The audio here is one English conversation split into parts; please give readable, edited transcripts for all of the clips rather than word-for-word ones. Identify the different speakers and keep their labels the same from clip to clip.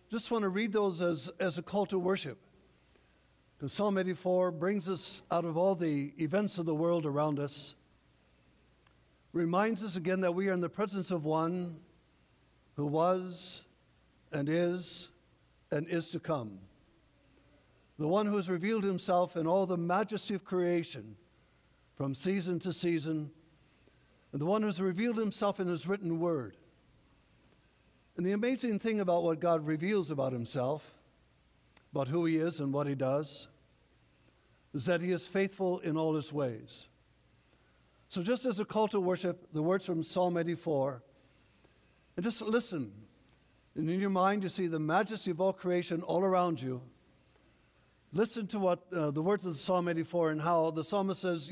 Speaker 1: just want to read those as a call to worship. Because Psalm 84 brings us out of all the events of the world around us, reminds us again that we are in the presence of one who was and is to come. The one who has revealed himself in all the majesty of creation from season to season, and the one who has revealed himself in his written word. And the amazing thing about what God reveals about himself, about who he is and what he does, is that he is faithful in all his ways. So just as a call to worship, the words from Psalm 84, and just listen. And in your mind, you see the majesty of all creation all around you. Listen to what the words of Psalm 84 and how the psalmist says,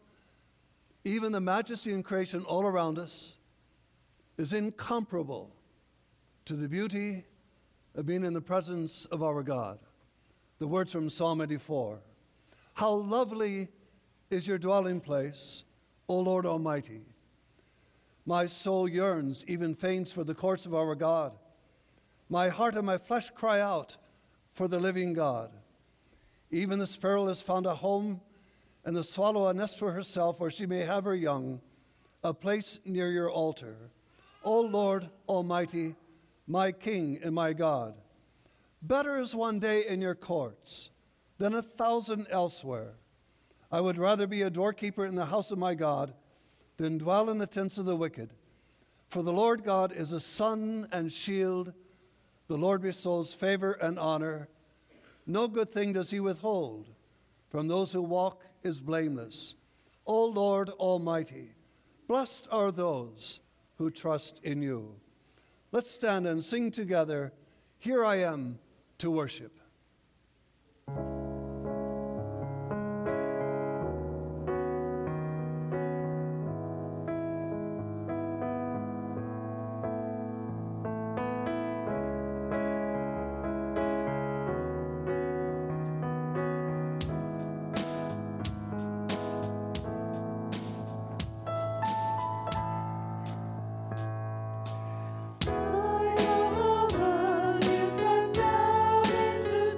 Speaker 1: even the majesty in creation all around us is incomparable to the beauty of being in the presence of our God. The words from Psalm 84. How lovely is your dwelling place, O Lord Almighty. My soul yearns, even faints, for the courts of our God. My heart and my flesh cry out for the living God. Even the sparrow has found a home, and the swallow a nest for herself, where she may have her young, a place near your altar. O Lord Almighty, my King and my God. Better is one day in your courts than 1,000 elsewhere. I would rather be a doorkeeper in the house of my God than dwell in the tents of the wicked. For the Lord God is a sun and shield. The Lord bestows favor and honor. No good thing does he withhold from those who walk is blameless. O Lord Almighty, blessed are those who trust in you. Let's stand and sing together, Here I Am to Worship.
Speaker 2: To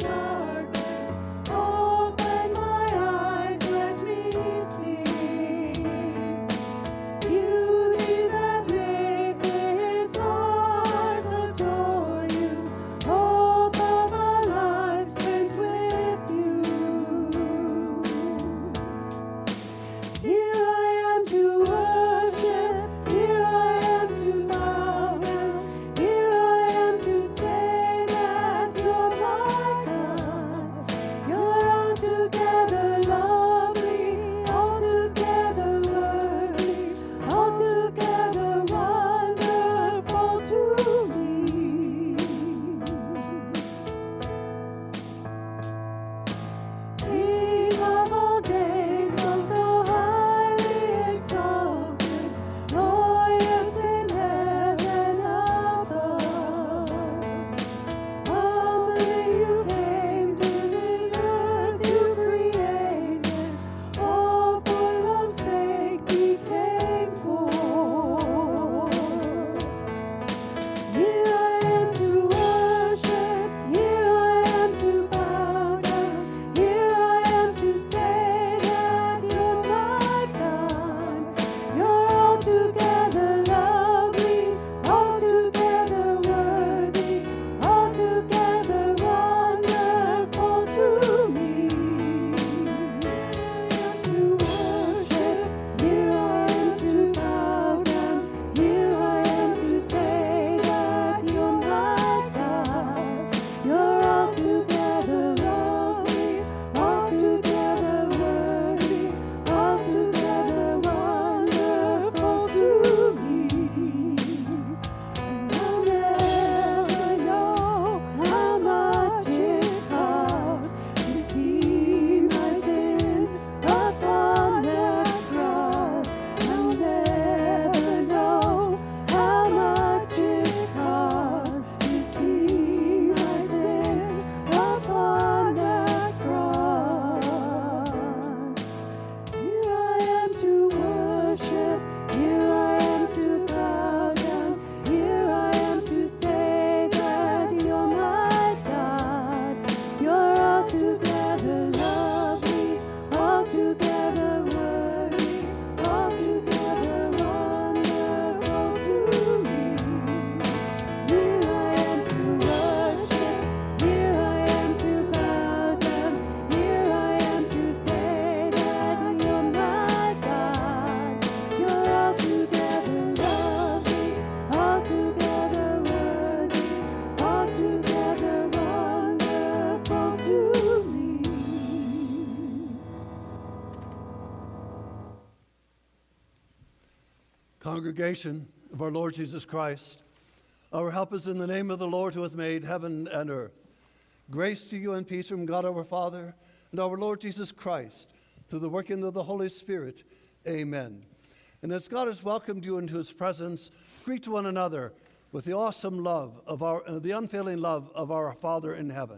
Speaker 1: Congregation of our Lord Jesus Christ, our help is in the name of the Lord who hath made heaven and earth. Grace to you and peace from God our Father and our Lord Jesus Christ, through the working of the Holy Spirit. Amen. And as God has welcomed you into his presence, greet one another with the awesome love of the unfailing love of our Father in heaven.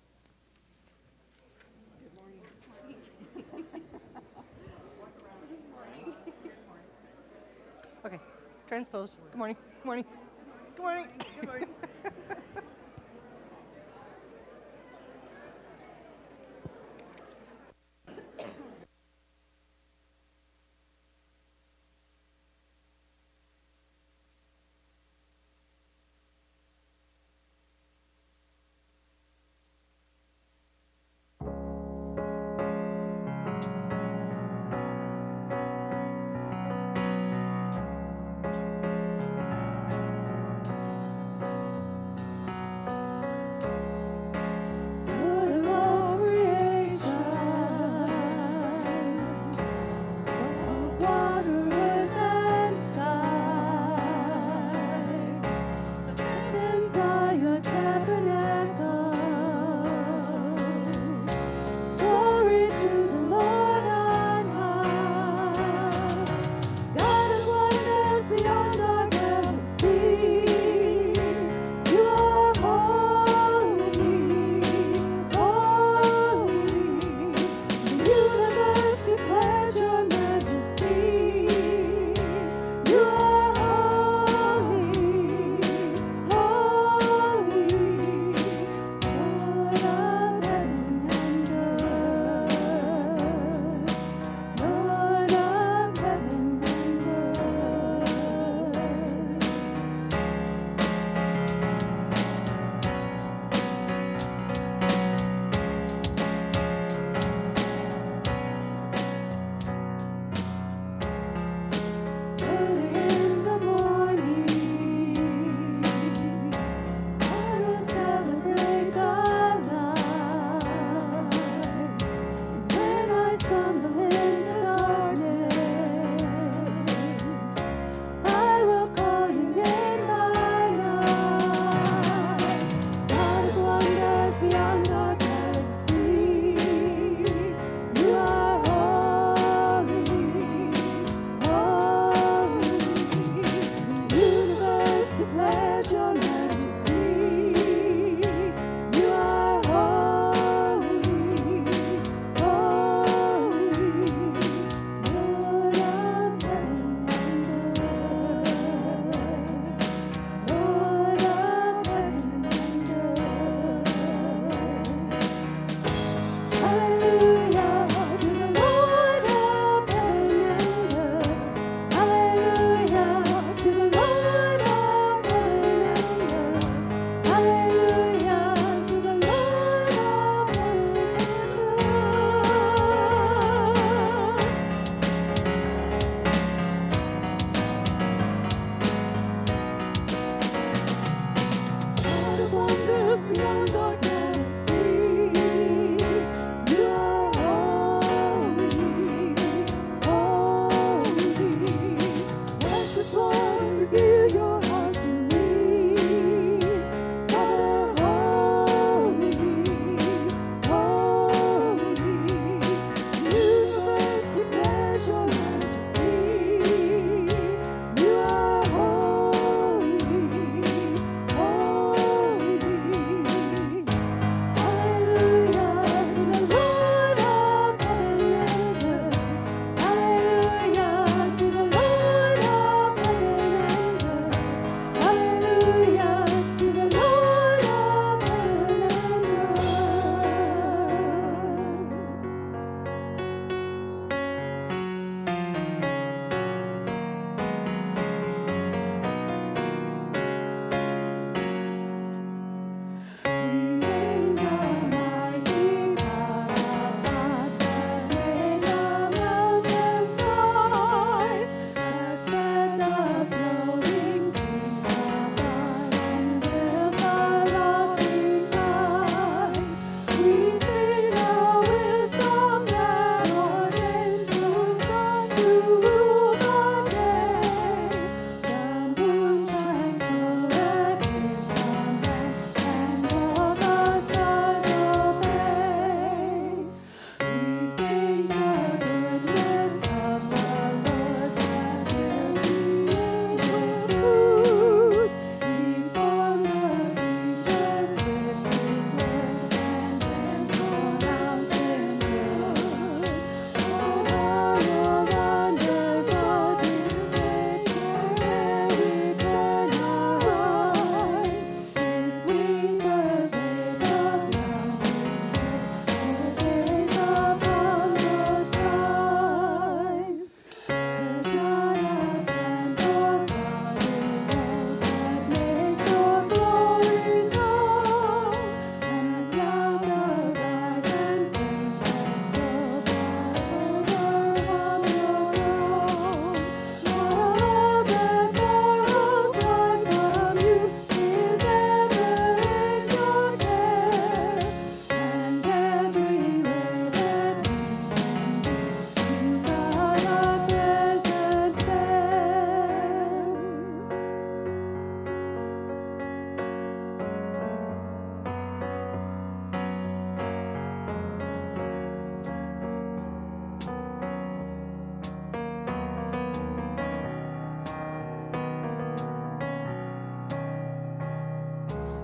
Speaker 2: Okay, transposed. Good morning. Good morning. Good morning. Good morning.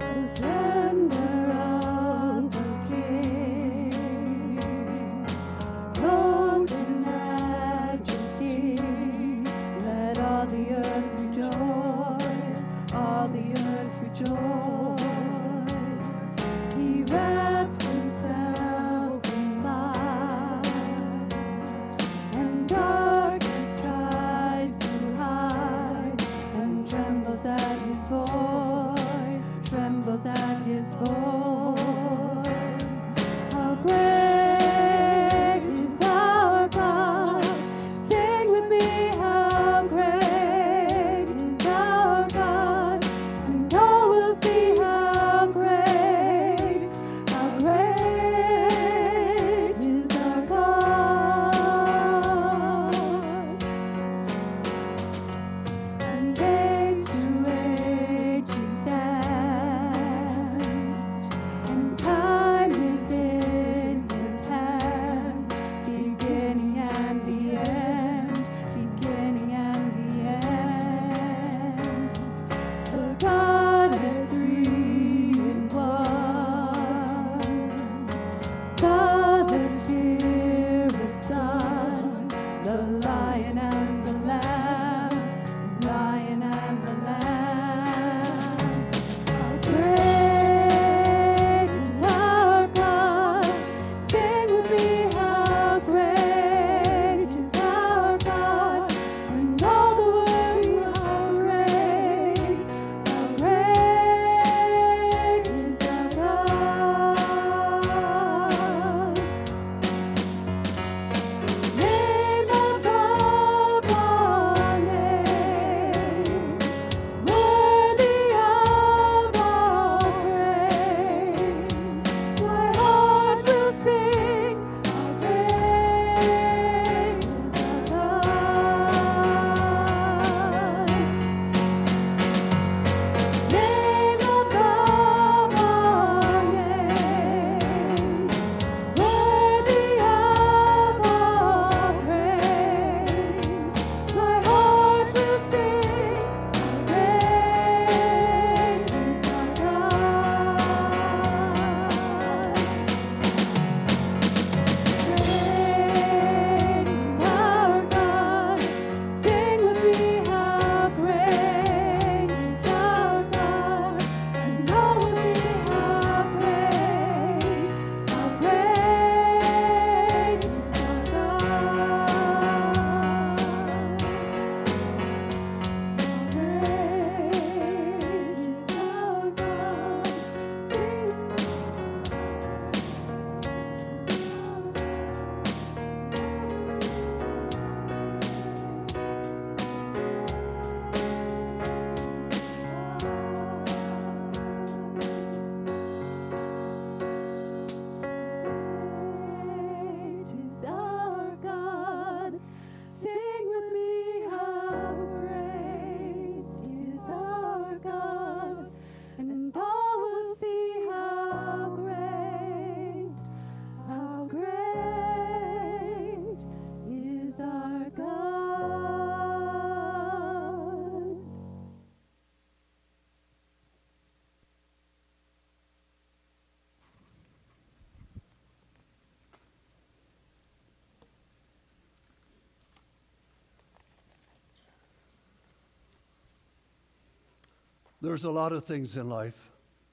Speaker 1: There's a lot of things in life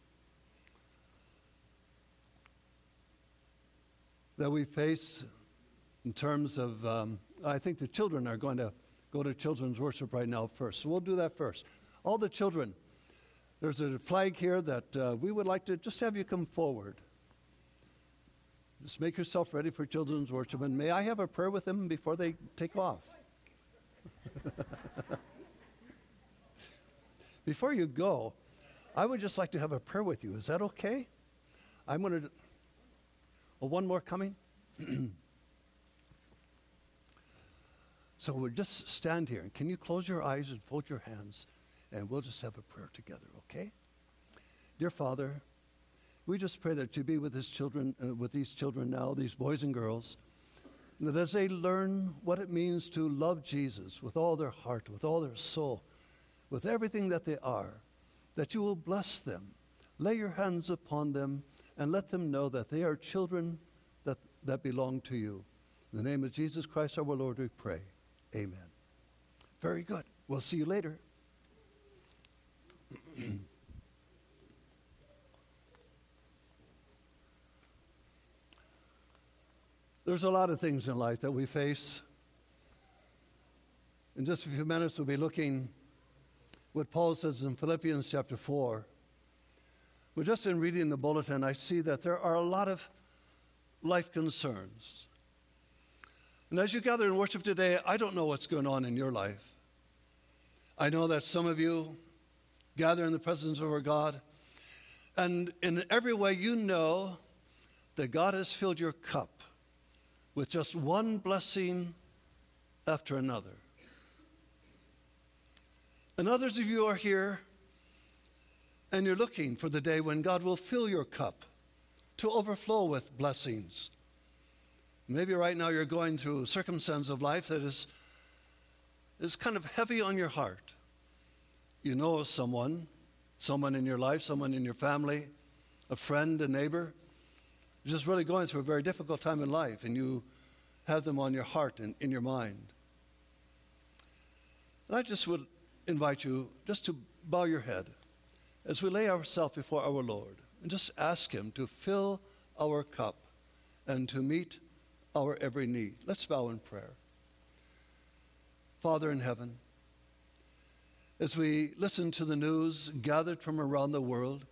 Speaker 1: that we face in terms of, I think the children are going to go to children's worship right now first. So we'll do that first. All the children, there's a flag here that we would like to just have you come forward. Just make yourself ready for children's worship. And may I have a prayer with them before they take off? Before you go, I would just like to have a prayer with you. Is that okay? I'm going to... Oh, one more coming? So we'll just stand here. And can you close your eyes and fold your hands? And we'll just have a prayer together, okay? Dear Father, we just pray that you be with these children now, these boys and girls, that as they learn what it means to love Jesus with all their heart, with all their soul, with everything that they are, that you will bless them, Lay your hands upon them and let them know that they are children that belong to you. In the name of Jesus Christ our Lord we pray. Amen. Very good. We'll see you later. There's a lot of things in life that we face. In just a few minutes, we'll be looking what Paul says in Philippians chapter 4. But just in reading the bulletin, I see that there are a lot of life concerns. And as you gather in worship today, I don't know what's going on in your life. I know that some of you gather in the presence of our God, and in every way you know that God has filled your cup with just one blessing after another. And others of you are here and you're looking for the day when God will fill your cup to overflow with blessings. Maybe right now you're going through a circumstance of life that is kind of heavy on your heart. You know someone in your life, someone in your family, a friend, a neighbor, just really going through a very difficult time in life, and you have them on your heart and in your mind. And I just would invite you just to bow your head as we lay ourselves before our Lord and just ask Him to fill our cup and to meet our every need. Let's bow in prayer. Father in heaven, as we listen to the news gathered from around the world,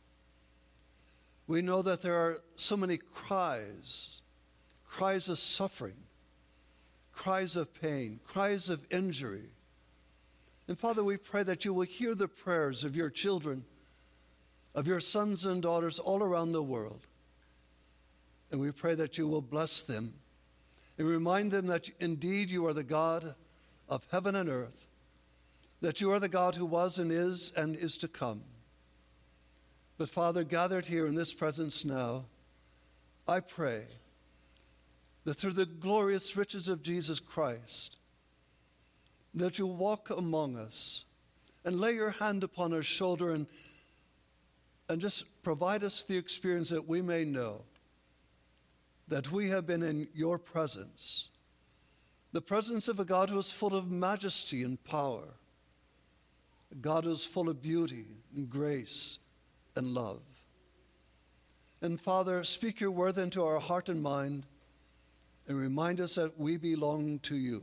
Speaker 1: we know that there are so many cries of suffering, cries of pain, cries of injury. And Father, we pray that you will hear the prayers of your children, of your sons and daughters all around the world. And we pray that you will bless them and remind them that indeed you are the God of heaven and earth, that you are the God who was and is to come. But Father, gathered here in this presence now, I pray that through the glorious riches of Jesus Christ, that you walk among us and lay your hand upon our shoulder and just provide us the experience that we may know that we have been in your presence, the presence of a God who is full of majesty and power, a God who is full of beauty and grace and love. And Father, speak your word into our heart and mind and remind us that we belong to you.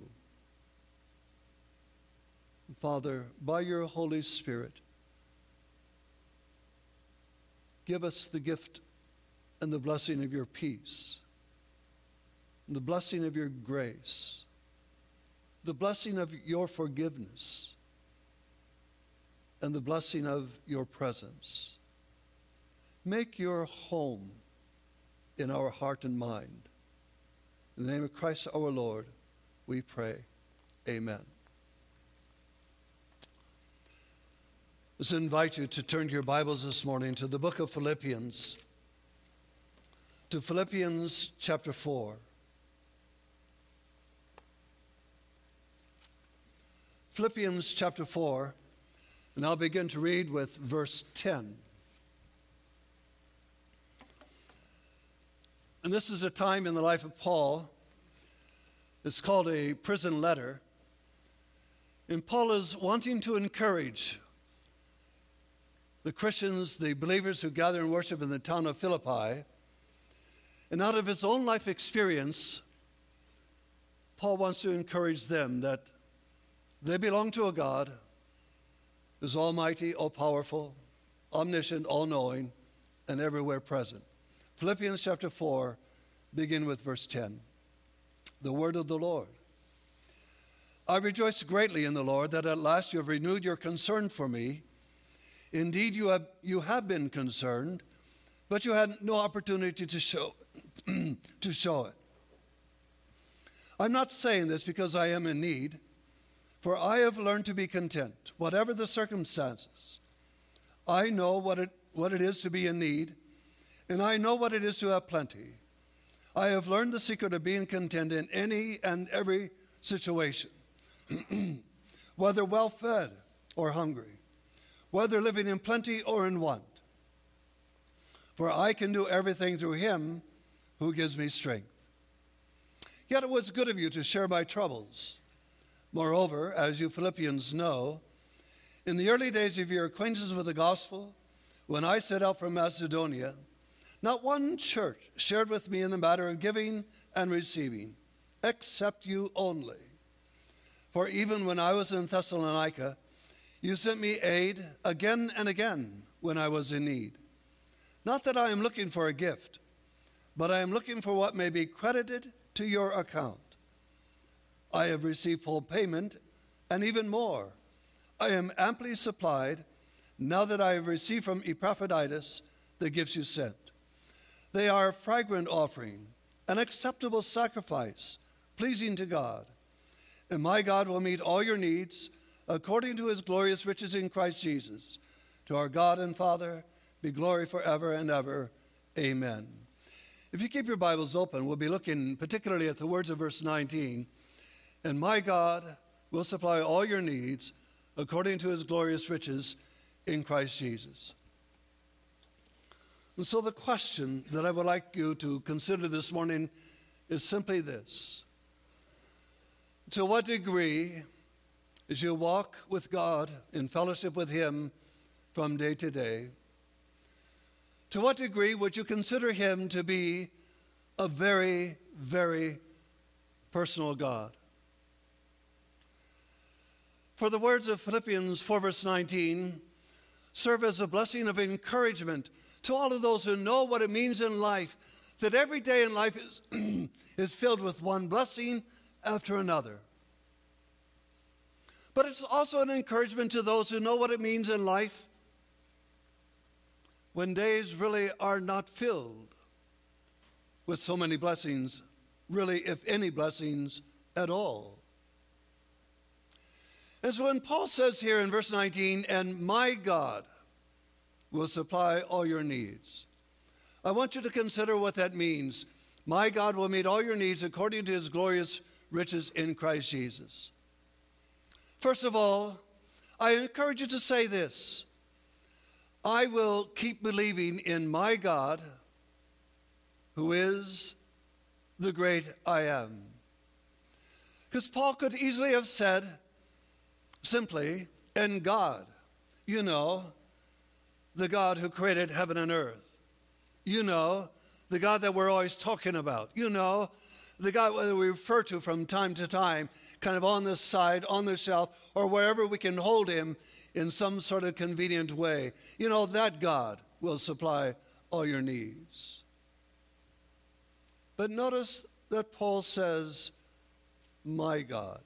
Speaker 1: Father, by your Holy Spirit, give us the gift and the blessing of your peace, and the blessing of your grace, the blessing of your forgiveness, and the blessing of your presence. Make your home in our heart and mind. In the name of Christ our Lord, we pray. Amen. Let's invite you to turn your Bibles this morning to the book of Philippians, to Philippians chapter 4. Philippians chapter 4, and I'll begin to read with verse 10. And this is a time in the life of Paul. It's called a prison letter. And Paul is wanting to encourage the Christians, the believers who gather and worship in the town of Philippi. And out of his own life experience, Paul wants to encourage them that they belong to a God who's almighty, all-powerful, omniscient, all-knowing, and everywhere present. Philippians chapter 4, begin with verse 10. The word of the Lord. I rejoice greatly in the Lord that at last you have renewed your concern for me. Indeed, you have been concerned, but you had no opportunity to show it. I'm not saying this because I am in need, for I have learned to be content, whatever the circumstances. I know what it is to be in need, and I know what it is to have plenty. I have learned the secret of being content in any and every situation, whether well-fed or hungry, whether living in plenty or in want. For I can do everything through him who gives me strength. Yet it was good of you to share my troubles. Moreover, as you Philippians know, in the early days of your acquaintance with the gospel, when I set out from Macedonia, not one church shared with me in the matter of giving and receiving, except you only. For even when I was in Thessalonica, you sent me aid again and again when I was in need. Not that I am looking for a gift, but I am looking for what may be credited to your account. I have received full payment, and even more. I am amply supplied now that I have received from Epaphroditus the gifts you sent. They are a fragrant offering, an acceptable sacrifice, pleasing to God. And my God will meet all your needs according to his glorious riches in Christ Jesus. To our God and Father be glory forever and ever. Amen. If you keep your Bibles open, we'll be looking particularly at the words of verse 19. And my God will supply all your needs according to his glorious riches in Christ Jesus. And so the question that I would like you to consider this morning is simply this. To what degree, as you walk with God in fellowship with him from day to day, to what degree would you consider him to be a very, very personal God? For the words of Philippians 4 verse 19 serve as a blessing of encouragement to all of those who know what it means in life, that every day in life is filled with one blessing after another. But it's also an encouragement to those who know what it means in life when days really are not filled with so many blessings, really, if any blessings at all. And so when Paul says here in verse 19, and my God will supply all your needs, I want you to consider what that means. My God will meet all your needs according to his glorious riches in Christ Jesus. First of all, I encourage you to say this: I will keep believing in my God, who is the great I am. Because Paul could easily have said simply, in God, you know, the God who created heaven and earth. You know, the God that we're always talking about. You know, the God that we refer to from time to time, kind of on this side, on the shelf, or wherever we can hold him in some sort of convenient way. You know, that God will supply all your needs. But notice that Paul says, my God.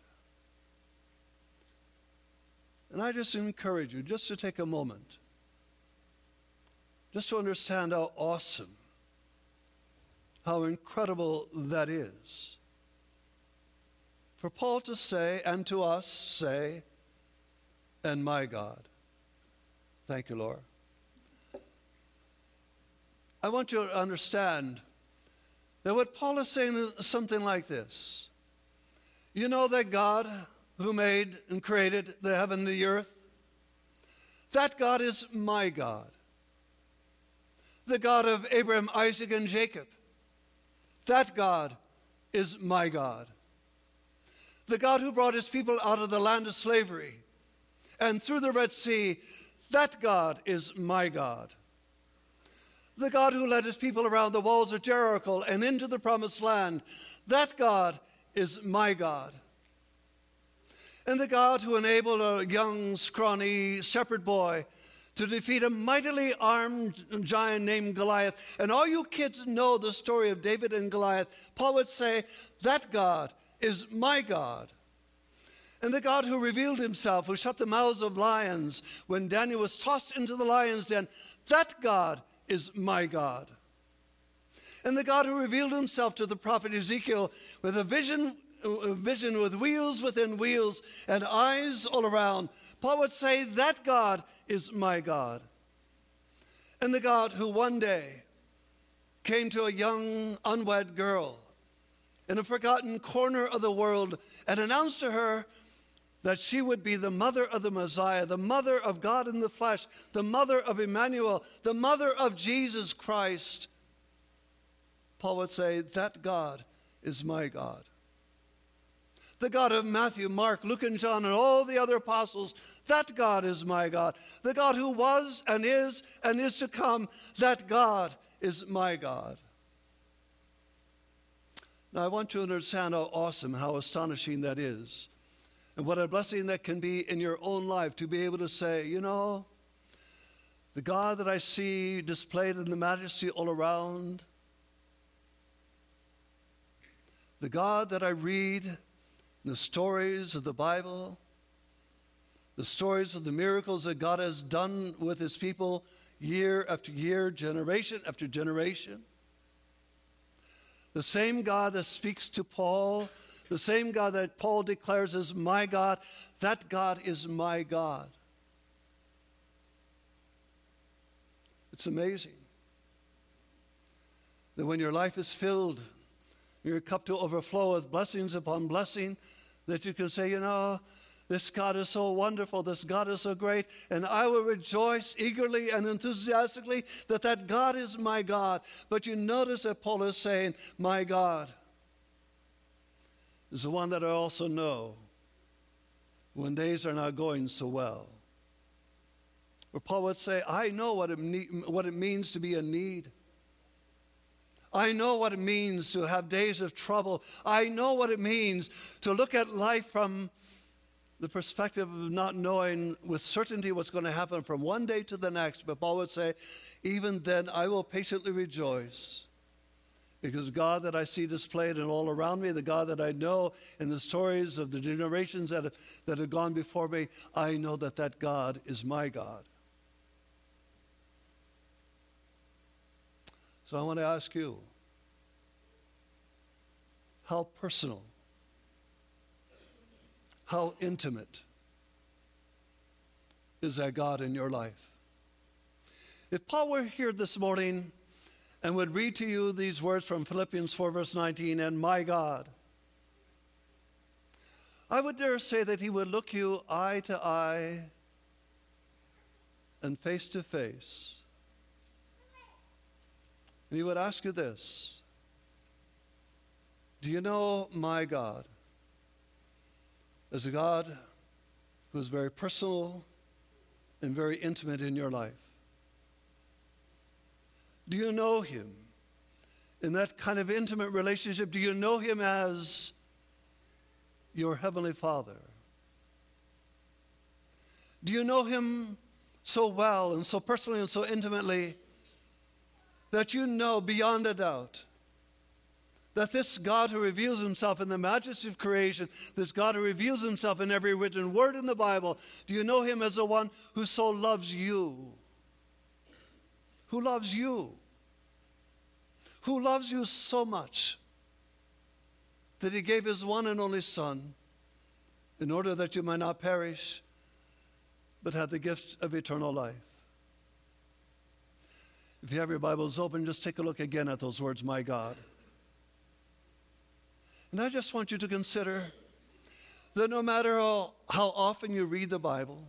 Speaker 1: And I just encourage you just to take a moment, just to understand how awesome, how incredible that is. For Paul to say, and to us say, and my God. Thank you, Laura. I want you to understand that what Paul is saying is something like this. You know that God who made and created the heaven and the earth, that God is my God. The God of Abraham, Isaac, and Jacob, that God is my God. The God who brought his people out of the land of slavery and through the Red Sea, that God is my God. The God who led his people around the walls of Jericho and into the promised land, that God is my God. And the God who enabled a young, scrawny shepherd boy to defeat a mightily armed giant named Goliath. And all you kids know the story of David and Goliath. Paul would say, that God is my God. And the God who revealed himself, who shut the mouths of lions when Daniel was tossed into the lion's den, that God is my God. And the God who revealed himself to the prophet Ezekiel with a vision with wheels within wheels and eyes all around, Paul would say, that God is my God. And the God who one day came to a young unwed girl in a forgotten corner of the world and announced to her that she would be the mother of the Messiah, the mother of God in the flesh, the mother of Emmanuel, the mother of Jesus Christ, Paul would say, that God is my God. The God of Matthew, Mark, Luke, and John, and all the other apostles, that God is my God. The God who was and is to come, that God is my God. Now, I want you to understand how awesome, how astonishing that is. And what a blessing that can be in your own life to be able to say, you know, the God that I see displayed in the majesty all around, the God that I read in the stories of the Bible, the stories of the miracles that God has done with his people year after year, generation after generation, the same God that speaks to Paul, the same God that Paul declares as my God, that God is my God. It's amazing that when your life is filled, your cup to overflow with blessings upon blessing, that you can say, you know, this God is so wonderful, this God is so great, and I will rejoice eagerly and enthusiastically that that God is my God. But you notice that Paul is saying, my God is the one that I also know when days are not going so well. Or Paul would say, I know what it means to be in need. I know what it means to have days of trouble. I know what it means to look at life from the perspective of not knowing with certainty what's going to happen from one day to the next. But Paul would say, even then I will patiently rejoice, because God that I see displayed and all around me, the God that I know in the stories of the generations that have gone before me, I know that that God is my God. So I want to ask you, how personal, how intimate is that God in your life? If Paul were here this morning and would read to you these words from Philippians 4, verse 19, and my God, I would dare say that he would look you eye to eye and face to face. And he would ask you this: do you know my God as a God who is very personal and very intimate in your life? Do you know him in that kind of intimate relationship? Do you know him as your Heavenly Father? Do you know him so well and so personally and so intimately that you know beyond a doubt that this God who reveals himself in the majesty of creation, this God who reveals himself in every written word in the Bible, do you know him as the one who so loves you? Who loves you? Who loves you so much that he gave his one and only Son in order that you might not perish, but have the gift of eternal life. If you have your Bibles open, just take a look again at those words, my God. And I just want you to consider that no matter how often you read the Bible,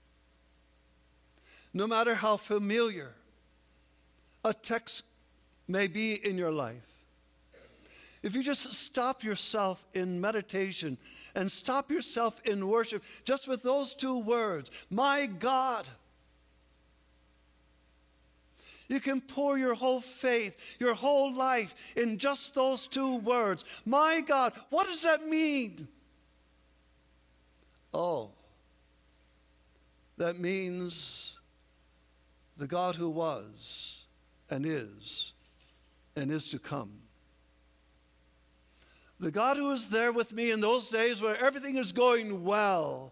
Speaker 1: no matter how familiar a text may be in your life, if you just stop yourself in meditation and stop yourself in worship just with those two words, my God, you can pour your whole faith, your whole life in just those two words. My God, what does that mean? Oh, that means the God who was and is to come. The God who was there with me in those days where everything is going well.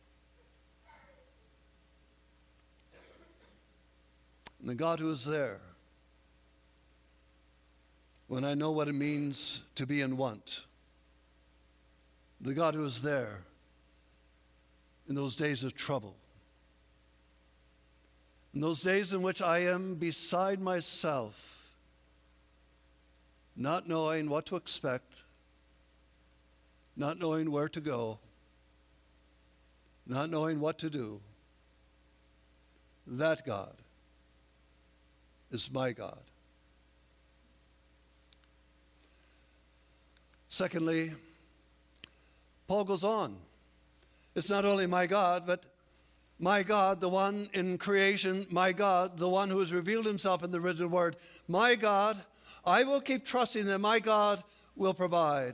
Speaker 1: And the God who is there when I know what it means to be in want. The God who is there in those days of trouble. In those days in which I am beside myself, not knowing what to expect, not knowing where to go, not knowing what to do. That God is my God. Secondly, Paul goes on. It's not only my God, but my God, the one in creation, my God, the one who has revealed himself in the written word. My God, I will keep trusting that my God will provide.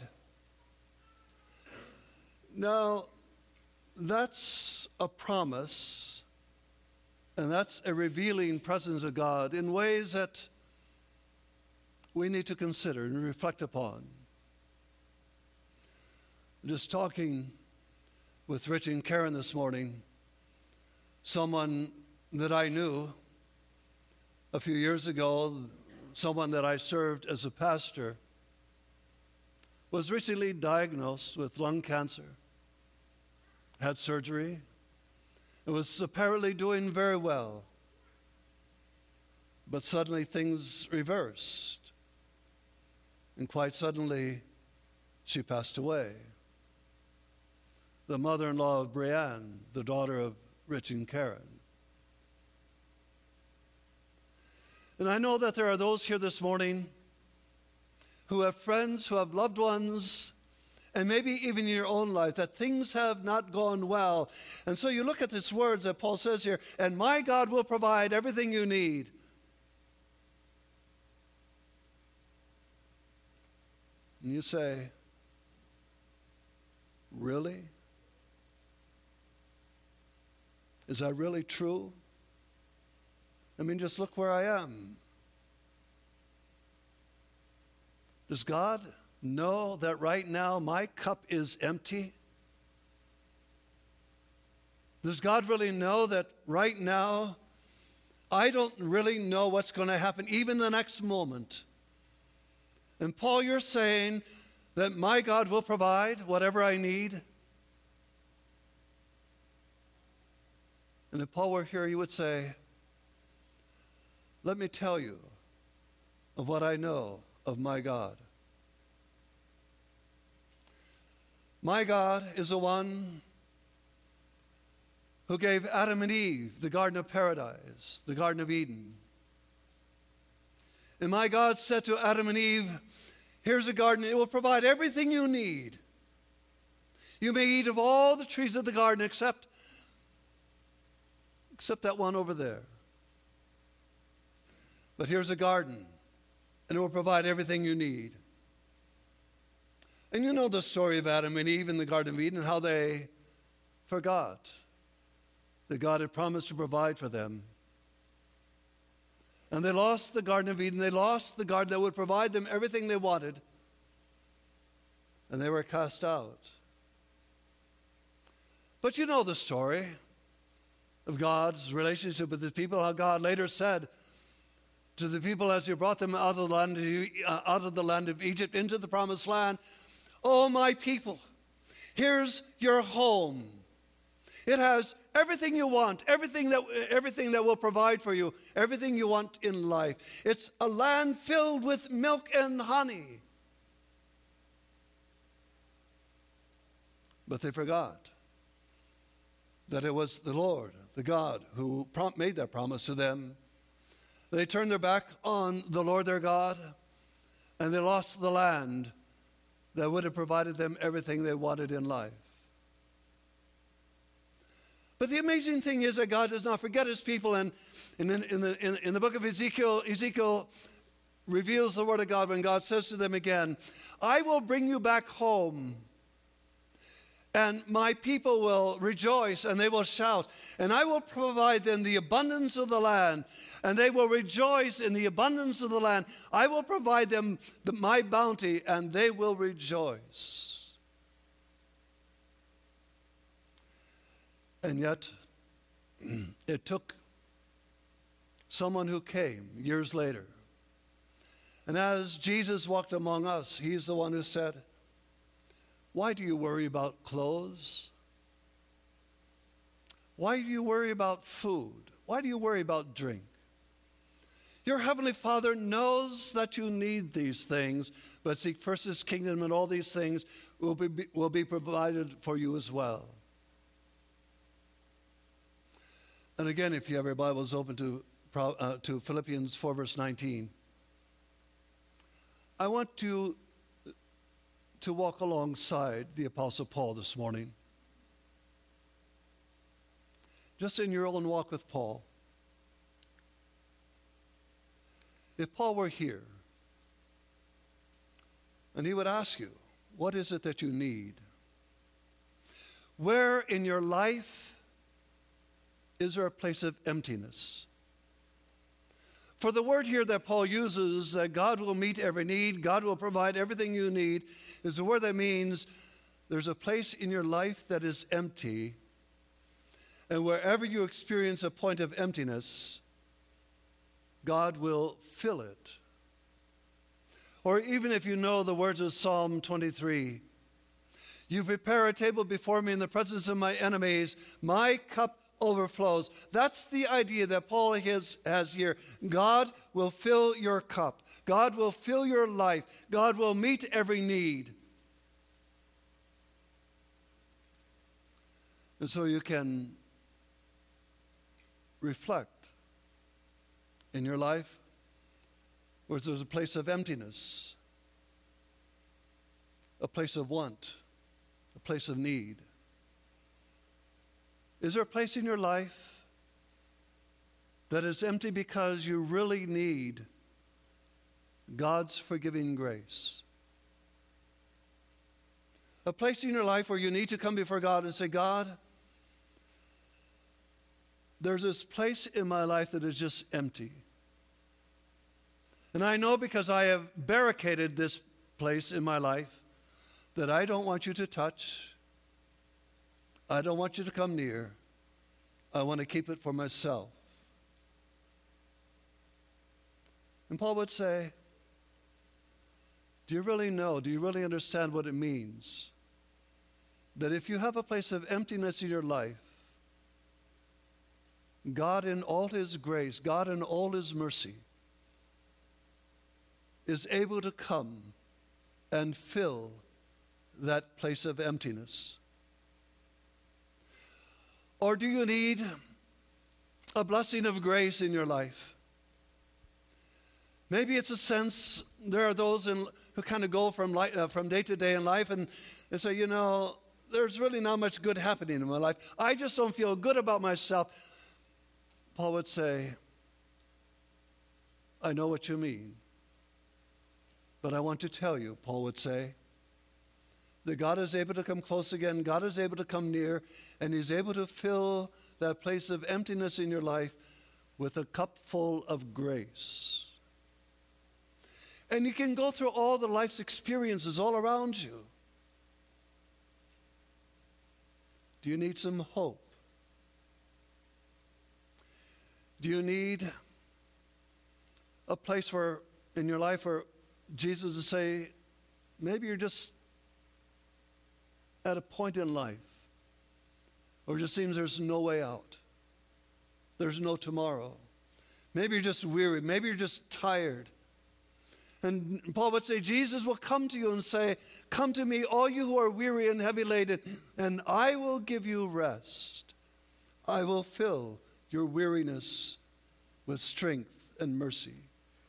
Speaker 1: Now, that's a promise, and that's a revealing presence of God in ways that we need to consider and reflect upon. Just talking with Rich and Karen this morning, someone that I knew a few years ago, someone that I served as a pastor, was recently diagnosed with lung cancer, had surgery, and was apparently doing very well. But suddenly things reversed, and quite suddenly she passed away. The mother-in-law of Brianne, the daughter of Rich and Karen. And I know that there are those here this morning who have friends, who have loved ones, and maybe even in your own life, that things have not gone well. And so you look at these words that Paul says here, and my God will provide everything you need. And you say, really? Is that really true? I mean, just look where I am. Does God know that right now my cup is empty? Does God really know that right now I don't really know what's going to happen even the next moment? And Paul, you're saying that my God will provide whatever I need? And if Paul were here, he would say, let me tell you of what I know of my God. My God is the one who gave Adam and Eve the Garden of Paradise, the Garden of Eden. And my God said to Adam and Eve, here's a garden, it will provide everything you need. You may eat of all the trees of the garden except that one over there. But here's a garden, and it will provide everything you need. And you know the story of Adam and Eve in the Garden of Eden and how they forgot that God had promised to provide for them. And they lost the Garden of Eden. They lost the garden that would provide them everything they wanted. And they were cast out. But you know the story of God's relationship with his people, how God later said to the people as he brought them out of the land of Egypt into the promised land, oh, my people, here's your home. It has everything you want, everything that will provide for you, everything you want in life. It's a land filled with milk and honey. But they forgot that it was the Lord, the God, who made that promise to them. They turned their back on the Lord their God, and they lost the land that would have provided them everything they wanted in life. But the amazing thing is that God does not forget his people, and in the book of Ezekiel, Ezekiel reveals the word of God when God says to them again, I will bring you back home, and my people will rejoice and they will shout, and I will provide them the abundance of the land, and they will rejoice in the abundance of the land. I will provide them my bounty, and they will rejoice. And yet, it took someone who came years later. And as Jesus walked among us, he's the one who said, why do you worry about clothes? Why do you worry about food? Why do you worry about drink? Your heavenly Father knows that you need these things, but seek first his kingdom, and all these things will be provided for you as well. And again, if you have your Bibles open to Philippians 4, verse 19, I want to walk alongside the Apostle Paul this morning. Just in your own walk with Paul. If Paul were here, and he would ask you, what is it that you need? Where in your life is there a place of emptiness? For the word here that Paul uses, that God will meet every need, God will provide everything you need, is a word that means there's a place in your life that is empty, and wherever you experience a point of emptiness, God will fill it. Or even if you know the words of Psalm 23, you prepare a table before me in the presence of my enemies, my cup overflows. That's the idea that Paul has here. God will fill your cup. God will fill your life. God will meet every need. And so you can reflect in your life where there's a place of emptiness, a place of want, a place of need. Is there a place in your life that is empty because you really need God's forgiving grace? A place in your life where you need to come before God and say, God, there's this place in my life that is just empty. And I know because I have barricaded this place in my life that I don't want you to touch. I don't want you to come near. I want to keep it for myself. And Paul would say, do you really know, do you really understand what it means? That if you have a place of emptiness in your life, God in all his grace, God in all his mercy, is able to come and fill that place of emptiness. Or do you need a blessing of grace in your life? Maybe it's a sense, there are those who kind of go from day to day in life and they say, you know, there's really not much good happening in my life. I just don't feel good about myself. Paul would say, I know what you mean. But I want to tell you, Paul would say, that God is able to come close again, God is able to come near, and he's able to fill that place of emptiness in your life with a cup full of grace. And you can go through all the life's experiences all around you. Do you need some hope? Do you need a place where in your life where Jesus would say, maybe you're just at a point in life where it just seems there's no way out. There's no tomorrow. Maybe you're just weary. Maybe you're just tired. And Paul would say, Jesus will come to you and say, come to me, all you who are weary and heavy laden, and I will give you rest. I will fill your weariness with strength and mercy.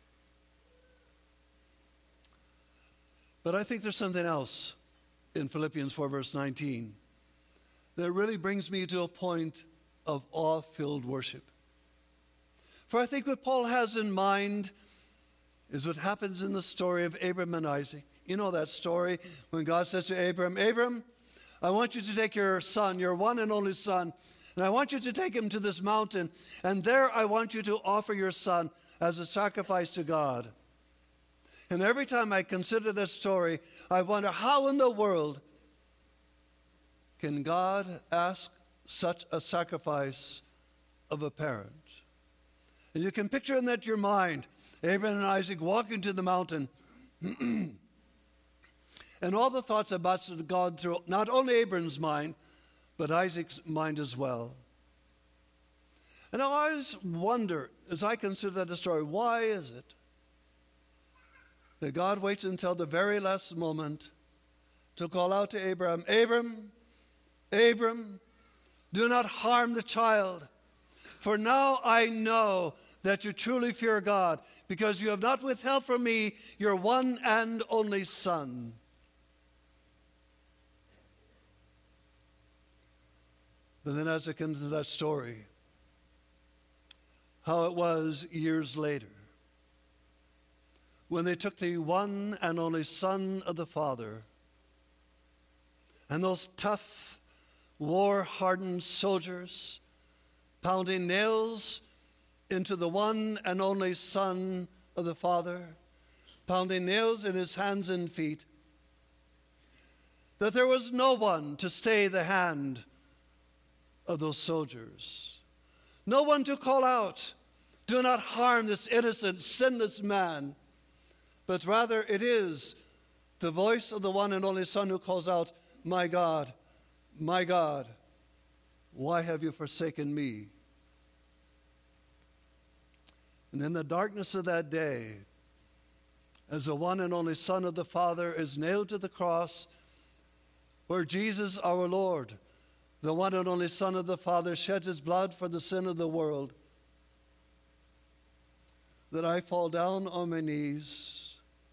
Speaker 1: But I think there's something else in Philippians 4, verse 19, that really brings me to a point of awe-filled worship. For I think what Paul has in mind is what happens in the story of Abram and Isaac. You know that story when God says to Abram, Abram, I want you to take your son, your one and only son, and I want you to take him to this mountain, and there I want you to offer your son as a sacrifice to God. And every time I consider this story, I wonder how in the world can God ask such a sacrifice of a parent? And you can picture in that your mind, Abraham and Isaac walking to the mountain, and all the thoughts about God through not only Abraham's mind, but Isaac's mind as well. And I always wonder, as I consider that story, why is it that God waits until the very last moment to call out to Abraham, Abram, Abram, do not harm the child. For now I know that you truly fear God, because you have not withheld from me your one and only Son. But then as I come to that story, how it was years later, when they took the one and only Son of the Father, and those tough, war-hardened soldiers pounding nails into the one and only Son of the Father, pounding nails in his hands and feet, that there was no one to stay the hand of those soldiers. No one to call out, do not harm this innocent, sinless man. But rather it is the voice of the one and only Son who calls out, my God, why have you forsaken me? And in the darkness of that day, as the one and only Son of the Father is nailed to the cross, where Jesus our Lord, the one and only Son of the Father, sheds his blood for the sin of the world, that I fall down on my knees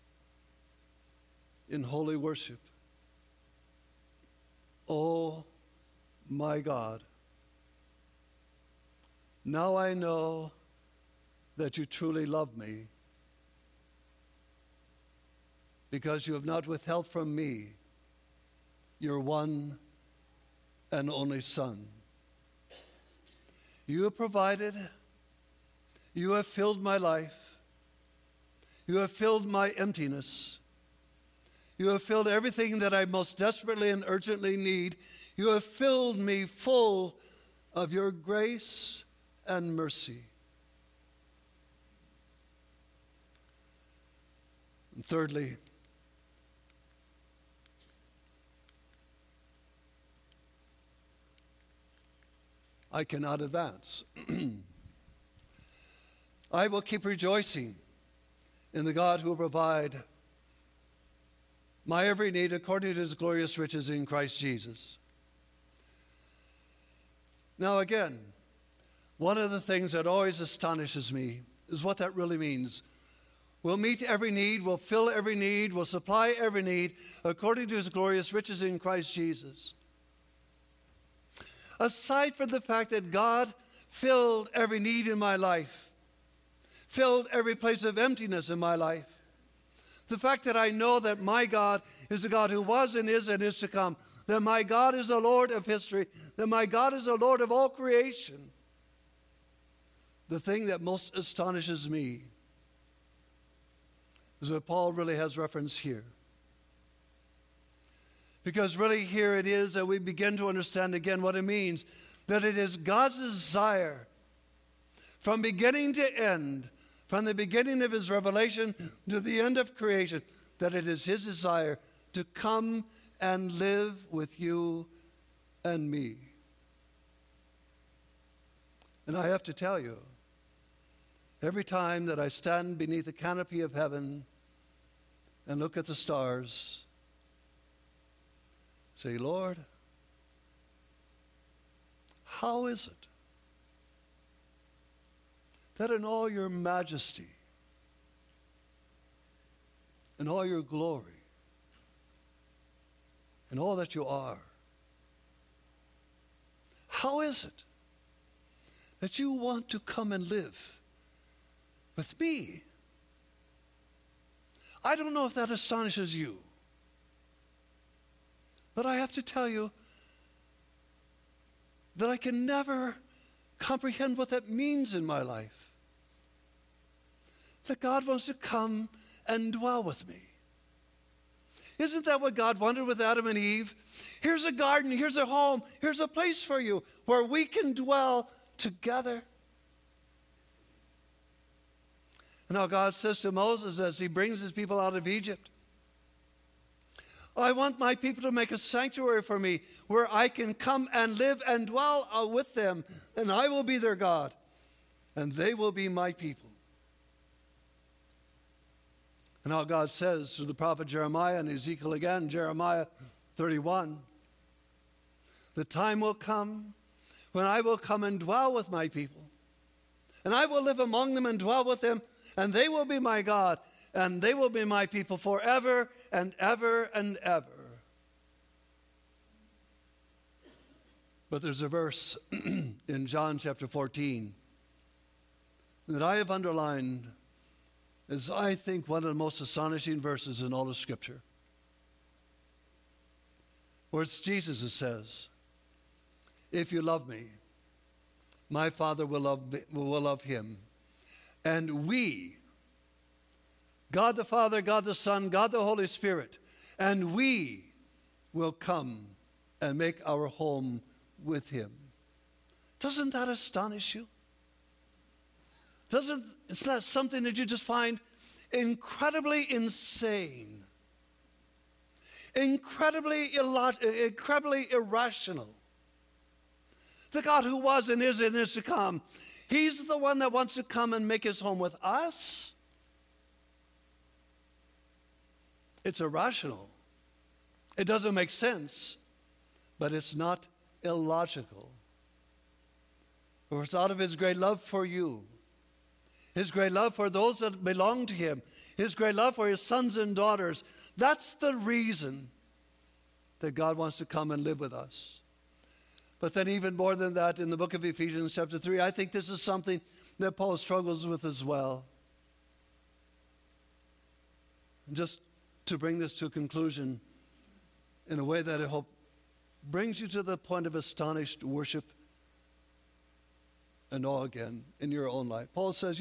Speaker 1: in holy worship. Oh, my God, now I know that you truly love me, because you have not withheld from me your one and only Son. You have provided, you have filled my life, you have filled my emptiness, you have filled everything that I most desperately and urgently need. You have filled me full of your grace and mercy. And thirdly, I cannot advance. I will keep rejoicing in the God who will provide my every need according to his glorious riches in Christ Jesus. Now again, one of the things that always astonishes me is what that really means. We'll meet every need, we'll fill every need, we'll supply every need according to his glorious riches in Christ Jesus. Aside from the fact that God filled every need in my life, filled every place of emptiness in my life, the fact that I know that my God is a God who was and is to come, that my God is the Lord of history, that my God is the Lord of all creation. The thing that most astonishes me is what Paul really has reference here. Because really here it is that we begin to understand again what it means, that it is God's desire from beginning to end, from the beginning of his revelation to the end of creation, that it is his desire to come and live with you and me. And I have to tell you, every time that I stand beneath the canopy of heaven and look at the stars, say, Lord, how is it that in all your majesty, in all your glory, in all that you are, how is it that you want to come and live with me? I don't know if that astonishes you, but I have to tell you that I can never comprehend what that means in my life. That God wants to come and dwell with me. Isn't that what God wanted with Adam and Eve? Here's a garden, here's a home, here's a place for you where we can dwell together. And now God says to Moses as he brings his people out of Egypt, I want my people to make a sanctuary for me where I can come and live and dwell with them, and I will be their God, and they will be my people. And now God says through the prophet Jeremiah and Ezekiel again, Jeremiah 31, the time will come when I will come and dwell with my people, And I will live among them and dwell with them, and they will be my God, and they will be my people forever and ever and ever. But there's a verse in John chapter 14 that I have underlined as I think one of the most astonishing verses in all of Scripture, where it's Jesus who says, if you love me, my Father will love him. And we, God the Father, God the Son, God the Holy Spirit, and we will come and make our home with him. Doesn't that astonish you? It's not something that you just find incredibly insane, incredibly irrational. The God who was and is to come, he's the one that wants to come and make his home with us. It's irrational. It doesn't make sense, but it's not illogical. For it's out of his great love for you, his great love for those that belong to him, his great love for his sons and daughters. That's the reason that God wants to come and live with us. But then even more than that, in the book of Ephesians chapter 3, I think this is something that Paul struggles with as well. And just to bring this to a conclusion in a way that I hope brings you to the point of astonished worship and awe again in your own life. Paul says,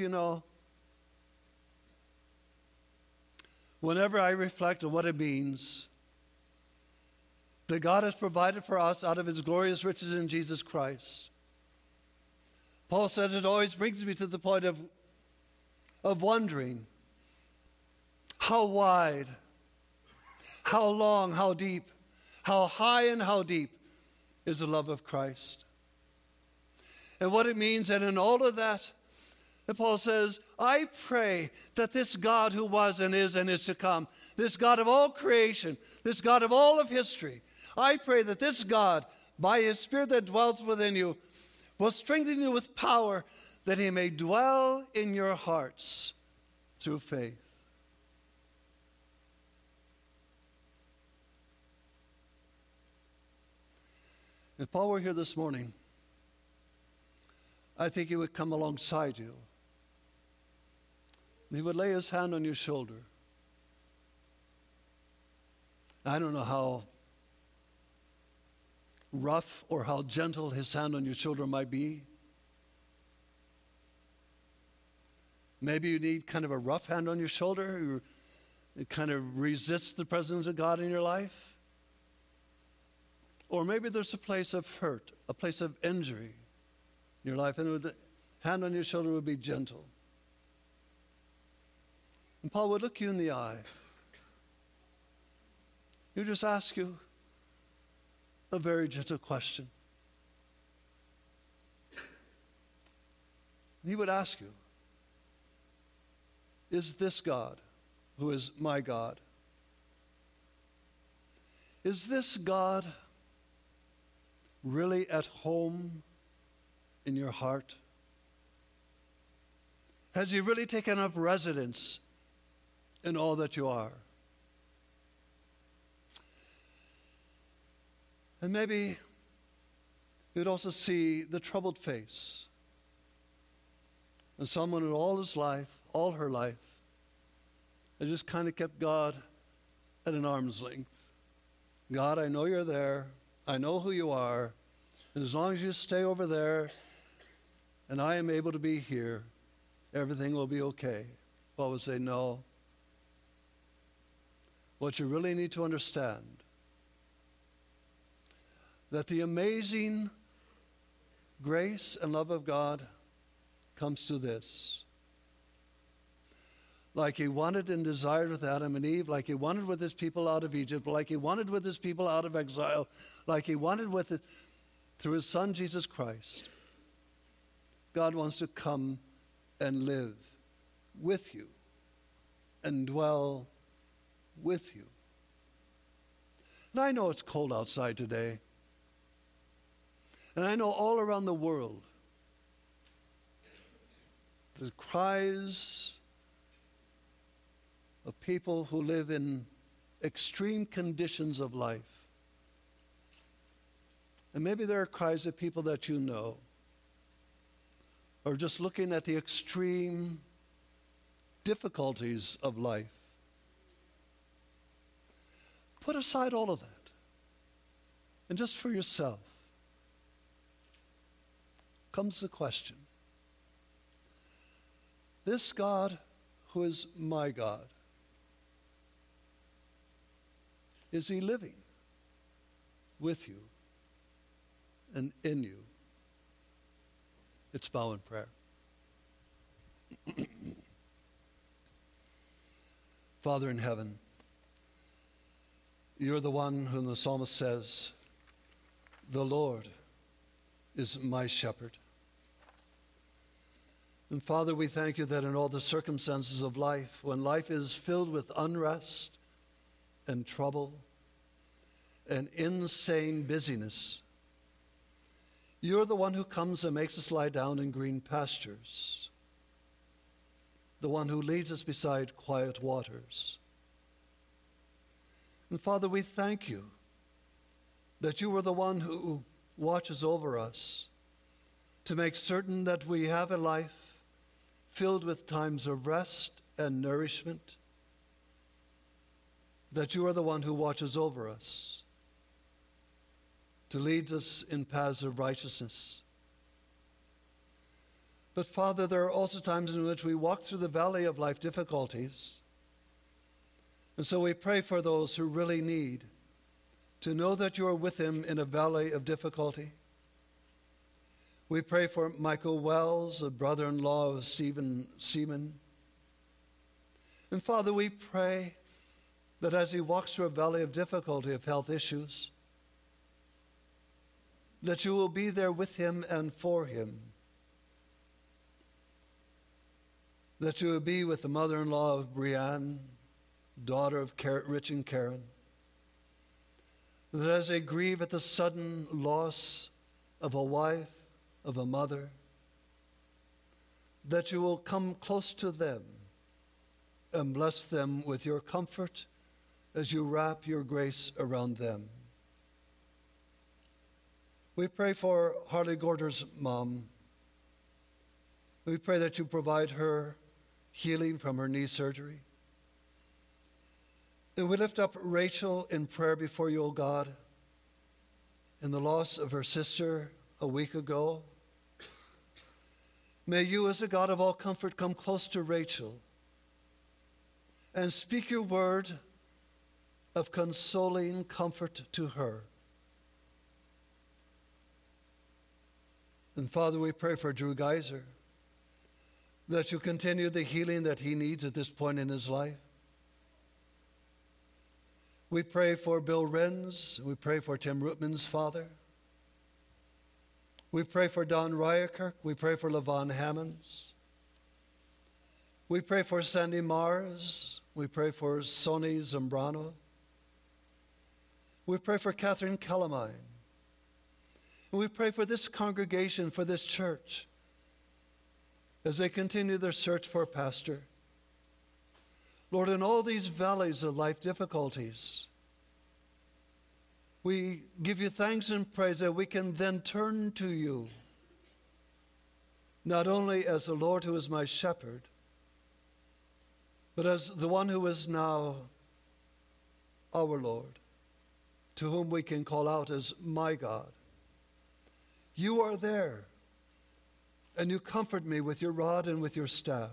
Speaker 1: whenever I reflect on what it means that God has provided for us out of his glorious riches in Jesus Christ, Paul said it always brings me to the point of wondering how wide, how long, how deep, how high and how deep is the love of Christ. And what it means, and in all of that, Paul says, I pray that this God who was and is to come, this God of all creation, this God of all of history, I pray that this God, by his Spirit that dwells within you, will strengthen you with power, that he may dwell in your hearts through faith. If Paul were here this morning, I think he would come alongside you. He would lay his hand on your shoulder. I don't know how rough or how gentle his hand on your shoulder might be. Maybe you need kind of a rough hand on your shoulder. It kind of resists the presence of God in your life. Or maybe there's a place of hurt, a place of injury in your life, and the hand on your shoulder would be gentle. And Paul would look you in the eye. He would just ask you a very gentle question. He would ask you, is this God, who is my God, is this God really at home in your heart? Has he really taken up residence in all that you are? And maybe you'd also see the troubled face of someone in all his life, all her life, that just kind of kept God at an arm's length. God, I know you're there. I know who you are. And as long as you stay over there and I am able to be here, everything will be okay. Paul would say, no. What you really need to understand, that the amazing grace and love of God comes to this. Like he wanted and desired with Adam and Eve, like he wanted with his people out of Egypt, like he wanted with his people out of exile, like he wanted with it through his Son, Jesus Christ. God wants to come and live with you and dwell with you. And I know it's cold outside today. And I know all around the world the cries of people who live in extreme conditions of life. And maybe there are cries of people that you know, or just looking at the extreme difficulties of life. Put aside all of that. And just for yourself comes the question. This God who is my God, is he living with you and in you? Let's bow in prayer. Father in heaven, you're the one whom the psalmist says, the Lord is my shepherd. And Father, we thank you that in all the circumstances of life, when life is filled with unrest and trouble and insane busyness, you're the one who comes and makes us lie down in green pastures, the one who leads us beside quiet waters. And Father, we thank you that you are the one who watches over us to make certain that we have a life filled with times of rest and nourishment, that you are the one who watches over us to lead us in paths of righteousness. But Father, there are also times in which we walk through the valley of life difficulties. And so we pray for those who really need to know that you are with them in a valley of difficulty. We pray for Michael Wells, a brother-in-law of Stephen Seaman. And Father, we pray that as he walks through a valley of difficulty of health issues, that you will be there with him and for him. That you will be with the mother-in-law of Brianne, daughter of Rich and Karen. That as they grieve at the sudden loss of a wife, of a mother, that you will come close to them and bless them with your comfort as you wrap your grace around them. We pray for Harley Gorder's mom. We pray that you provide her healing from her knee surgery. And we lift up Rachel in prayer before you, O God, in the loss of her sister a week ago. May you, as a God of all comfort, come close to Rachel and speak your word of consoling comfort to her. And Father, we pray for Drew Geiser, that you continue the healing that he needs at this point in his life. We pray for Bill Renz. We pray for Tim Rootman's father. We pray for Don Ryakirk. We pray for Levon Hammonds. We pray for Sandy Mars. We pray for Sonny Zambrano. We pray for Catherine Calamine. And we pray for this congregation, for this church, as they continue their search for a pastor. Lord, in all these valleys of life difficulties, we give you thanks and praise that we can then turn to you, not only as the Lord who is my shepherd, but as the one who is now our Lord, to whom we can call out as my God. You are there, and you comfort me with your rod and with your staff.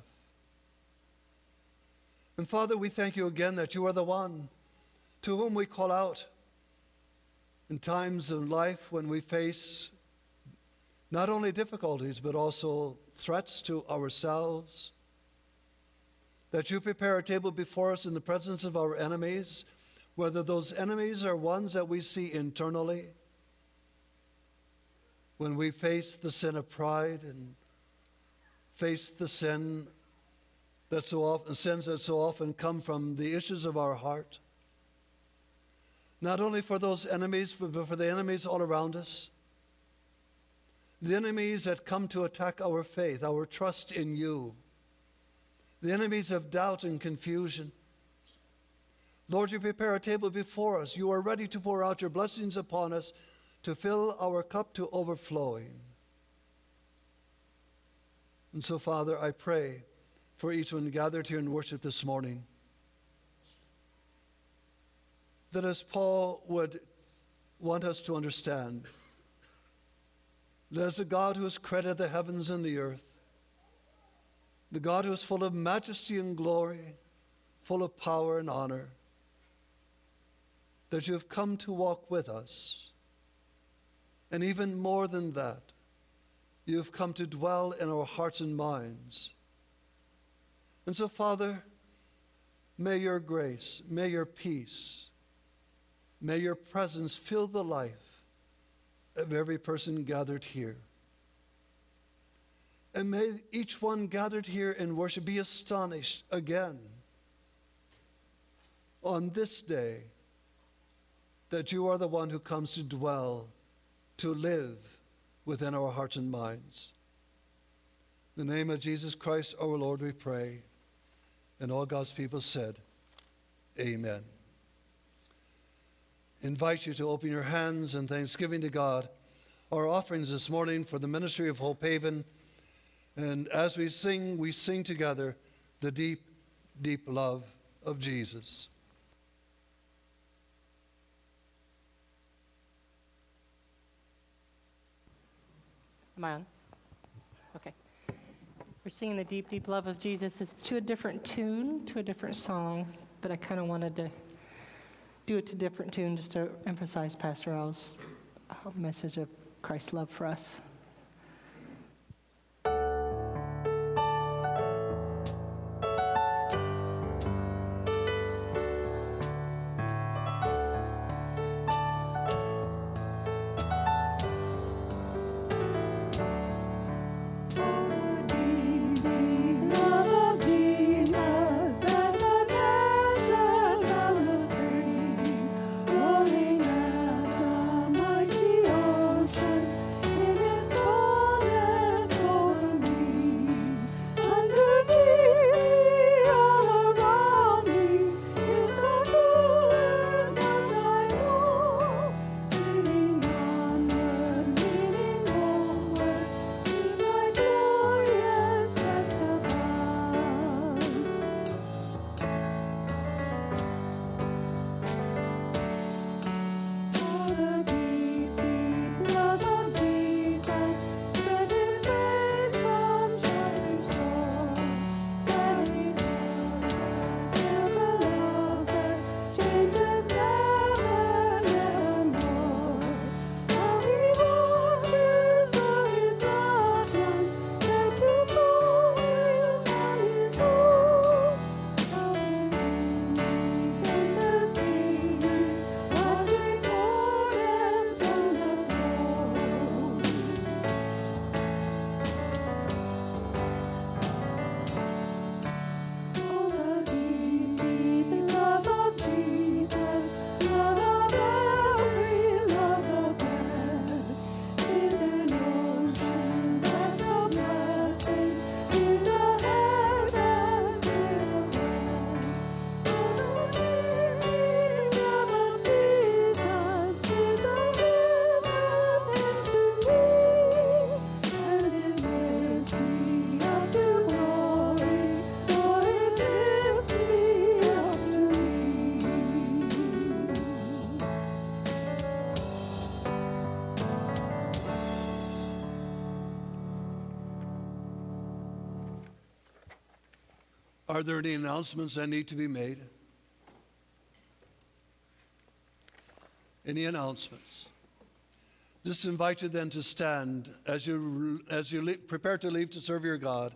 Speaker 1: And Father, we thank you again that you are the one to whom we call out in times of life when we face not only difficulties, but also threats to ourselves. That you prepare a table before us in the presence of our enemies, whether those enemies are ones that we see internally, when we face the sin of pride and face the sins that so often come from the issues of our heart. Not only for those enemies, but for the enemies all around us. the enemies that come to attack our faith, our trust in you, the enemies of doubt and confusion. Lord, you prepare a table before us. You are ready to pour out your blessings upon us to fill our cup to overflowing. And so, Father, I pray for each one gathered here in worship this morning, that as Paul would want us to understand, that as a God who has created the heavens and the earth, the God who is full of majesty and glory, full of power and honor, that you have come to walk with us. And even more than that, you have come to dwell in our hearts and minds. And so, Father, may your grace, may your peace, may your presence fill the life of every person gathered here. And may each one gathered here in worship be astonished again on this day that you are the one who comes to dwell, to live within our hearts and minds. In the name of Jesus Christ, our Lord, we pray. And all God's people said, amen. I invite you to open your hands in thanksgiving to God. Our offerings this morning for the ministry of Hope Haven. And as we sing together the deep, deep love of Jesus.
Speaker 2: Am I on? Okay. We're singing the deep, deep love of Jesus. It's to a different tune, to a different song, but I kind of wanted to do it to a different tune just to emphasize Pastor Al's message of Christ's love for us.
Speaker 1: Are there any announcements that need to be made? Any announcements? Just invite you then to stand as you prepare to leave to serve your God,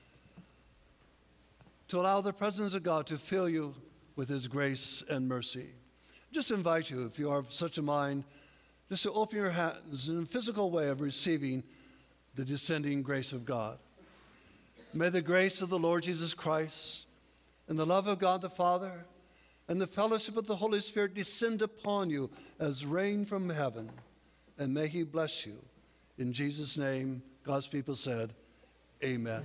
Speaker 1: to allow the presence of God to fill you with his grace and mercy. Just invite you, if you are of such a mind, just to open your hands in a physical way of receiving the descending grace of God. May the grace of the Lord Jesus Christ and the love of God the Father and the fellowship of the Holy Spirit descend upon you as rain from heaven, and may he bless you In Jesus' name, God's people said, amen.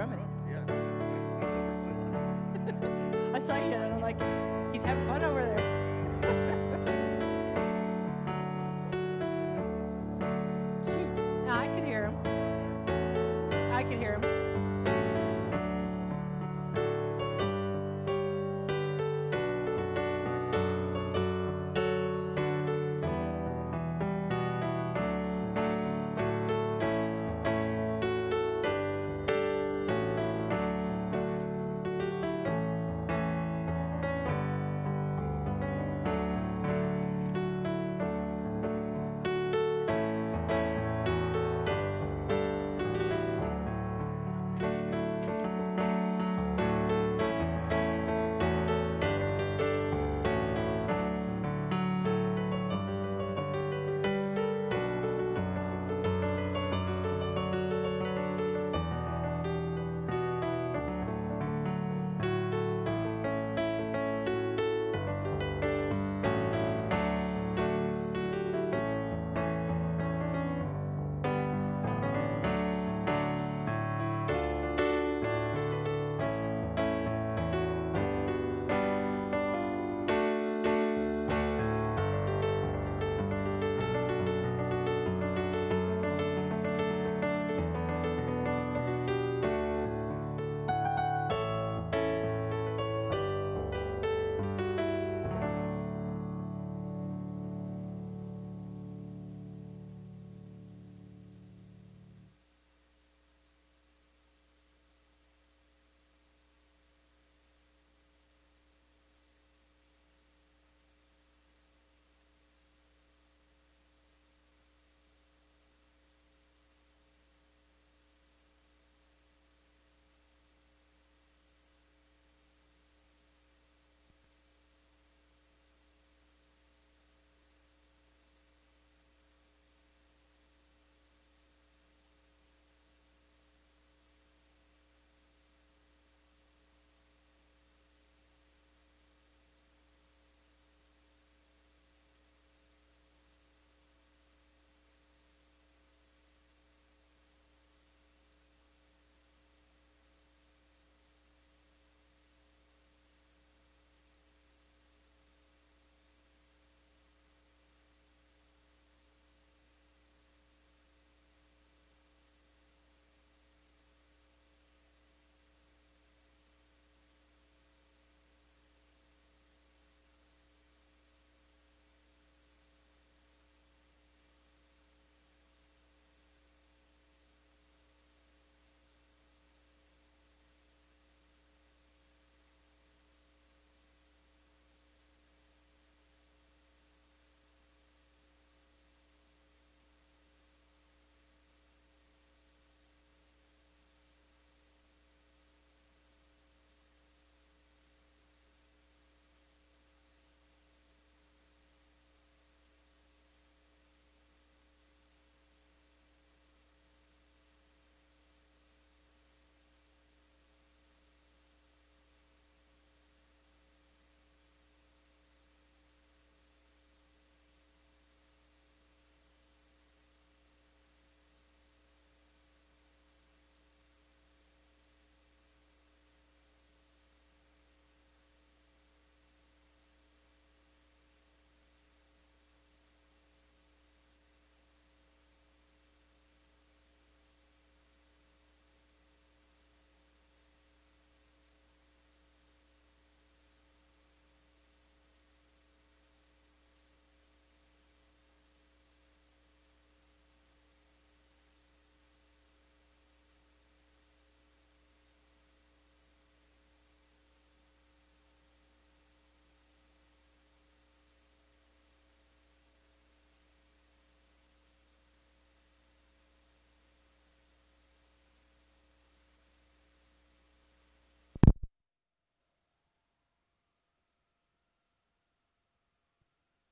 Speaker 2: I saw you and I'm like, he's having fun over there.